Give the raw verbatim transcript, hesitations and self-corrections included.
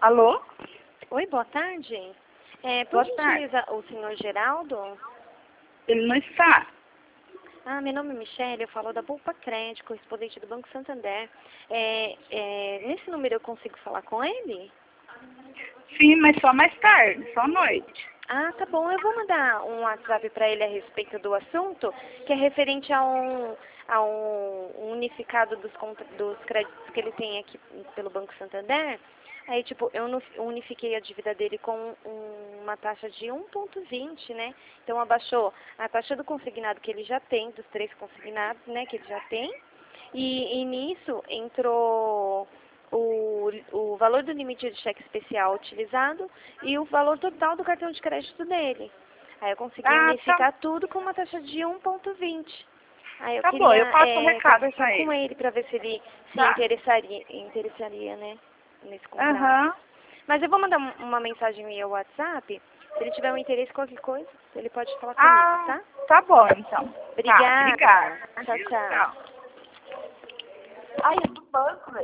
Alô? Oi, boa tarde. É, Boa por tarde. gentileza, o senhor Geraldo? Ele não está. Ah, meu nome é Michele, eu falo da Bulpa Crédito, correspondente do Banco Santander. É, é, nesse número eu consigo falar com ele? Sim, mas só mais tarde, só à noite. Ah, tá bom. Eu vou mandar um WhatsApp para ele a respeito do assunto, que é referente a um, a um unificado dos, contra- dos créditos que ele tem aqui pelo Banco Santander. Aí, tipo, eu nu- unifiquei a dívida dele com um- uma taxa de um vírgula vinte, né? Então, abaixou a taxa do consignado que ele já tem, dos três consignados, né, que ele já tem. E, e nisso entrou o, o valor do limite de cheque especial utilizado e o valor total do cartão de crédito dele. Aí eu consegui Ah, tá, unificar tudo com uma taxa de um vírgula vinte. Aí eu tá bom, eu queria passo o é, recado conversar pra com ele. ele para ver se ele se Tá. interessaria, interessaria, né, nesse contrato. Aham. Mas eu vou mandar um- uma mensagem via WhatsApp. Se ele tiver um interesse em qualquer coisa, ele pode falar comigo, Ah, tá? tá bom então. Tá, Obrigada. obrigada. Tchau, tchau. Tchau. Ai, é do banco, velho.